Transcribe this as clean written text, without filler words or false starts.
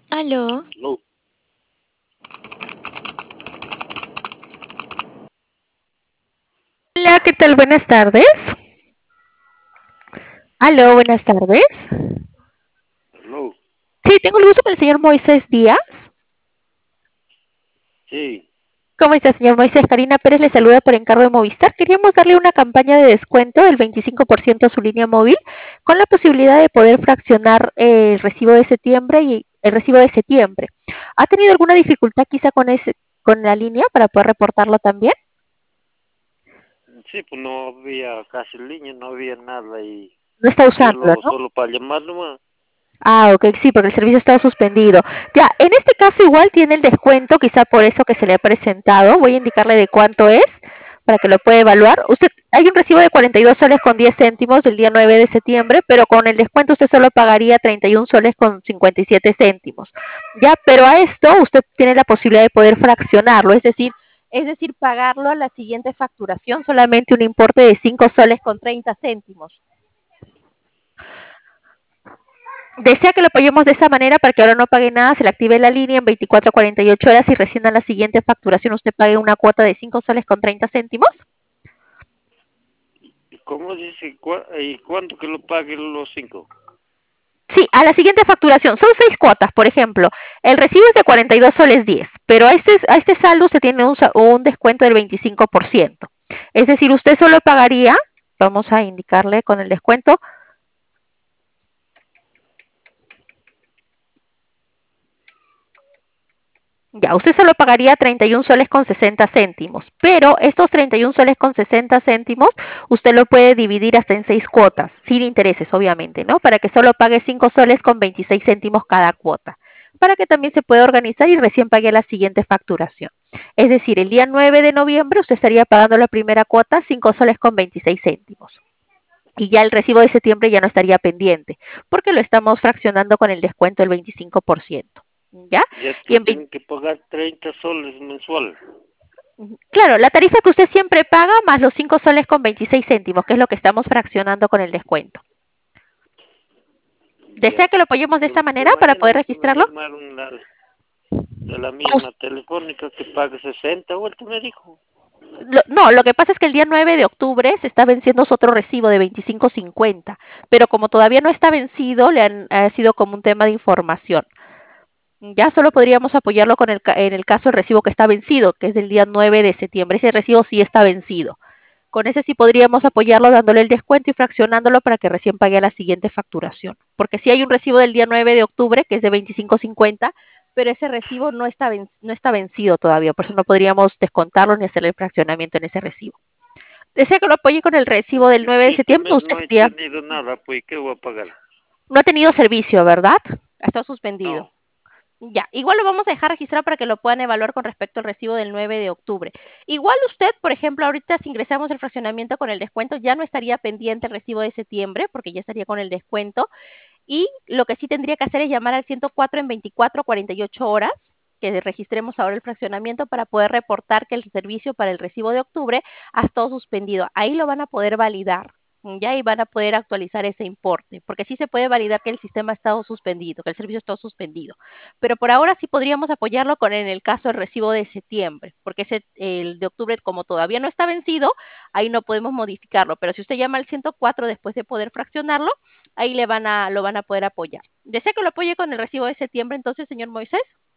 Aló, No, Hola, ¿qué tal? Buenas tardes. Aló, buenas tardes. no, Sí, tengo el gusto con el señor Moisés Díaz. sí, ¿Cómo está, señor Moisés? Karina Pérez le saluda por encargo de Movistar. Queríamos darle una campaña de descuento del 25% a su línea móvil con la posibilidad de poder fraccionar el recibo de septiembre y el recibo de septiembre. ¿Ha tenido alguna dificultad quizá con la línea para poder reportarlo también? sí, pues no había casi línea, no había nada y No está usándolo, solo, ¿no? solo para llamar nomás. Ah, ok, sí, porque el servicio estaba suspendido. Ya, en este caso igual tiene el descuento, quizá por eso que se le ha presentado. Voy a indicarle de cuánto es para que lo pueda evaluar. Usted, hay un recibo de 42 soles con 10 céntimos del día 9 de septiembre, pero con el descuento usted solo pagaría 31 soles con 57 céntimos. Ya, pero a esto usted tiene la posibilidad de poder fraccionarlo, es decir, pagarlo a la siguiente facturación solamente un importe de 5 soles con 30 céntimos. Desea que lo apoyemos de esa manera para que ahora no pague nada, se le active la línea en 24 a 48 horas y recién a la siguiente facturación usted pague una cuota de 5 soles con 30 céntimos. ¿Y cómo dice? ¿Y cuánto que lo paguen los cinco? Sí, a la siguiente facturación. Son 6 cuotas, por ejemplo. El recibo es de 42 soles 10, pero a este saldo usted tiene un descuento del 25%. Es decir, usted solo pagaría, vamos a indicarle con el descuento. Ya, usted solo pagaría 31 soles con 60 céntimos, pero estos 31 soles con 60 céntimos usted lo puede dividir hasta en 6 cuotas, sin intereses, obviamente, ¿no? Para que solo pague 5 soles con 26 céntimos cada cuota, para que también se pueda organizar y recién pague la siguiente facturación. Es decir, el día 9 de noviembre usted estaría pagando la primera cuota 5 soles con 26 céntimos. Y ya el recibo de septiembre ya no estaría pendiente, porque lo estamos fraccionando con el descuento del 25%. ¿Ya? Ya Y tú en tienes que pagar 30 soles mensual. Claro, la tarifa que usted siempre paga más los 5 soles con 26 céntimos, que es lo que estamos fraccionando con el descuento. ¿Desea Ya. que lo apoyemos de esta Entonces manera para mañana poder me registrarlo? llamaron de la misma telefónica que paga 60 vueltas, me dijo. No, lo que pasa es que el día 9 de octubre se está venciendo su otro recibo de 25.50, pero como todavía no está vencido, ha sido como un tema de información. Ya solo podríamos apoyarlo en el caso del recibo que está vencido, que es del día 9 de septiembre. Ese recibo sí está vencido. Con ese sí podríamos apoyarlo dándole el descuento y fraccionándolo para que recién pague a la siguiente facturación. Porque sí hay un recibo del día 9 de octubre que es de 25.50, pero ese recibo no está vencido todavía, por eso no podríamos descontarlo ni hacerle el fraccionamiento en ese recibo. Desea que lo apoye con el recibo del 9 de Si este septiembre, mes usted no he sería, tenido nada, pues, ¿qué voy a pagar? no ha tenido servicio, ¿verdad? Ha estado suspendido. No. Ya, igual lo vamos a dejar registrado para que lo puedan evaluar con respecto al recibo del 9 de octubre. Igual usted, por ejemplo, ahorita si ingresamos el fraccionamiento con el descuento, ya no estaría pendiente el recibo de septiembre, porque ya estaría con el descuento. Y lo que sí tendría que hacer es llamar al 104 en 24 a 48 horas, que registremos ahora el fraccionamiento para poder reportar que el servicio para el recibo de octubre ha estado suspendido. Ahí lo van a poder validar. Ya y van a poder actualizar ese importe, porque sí se puede validar que el sistema ha estado suspendido, que el servicio ha estado suspendido. Pero por ahora sí podríamos apoyarlo con en el caso del recibo de septiembre, porque el de octubre, como todavía no está vencido, ahí no podemos modificarlo. Pero si usted llama al 104 después de poder fraccionarlo, ahí lo van a poder apoyar. ¿Desea que lo apoye con el recibo de septiembre entonces, señor Moisés?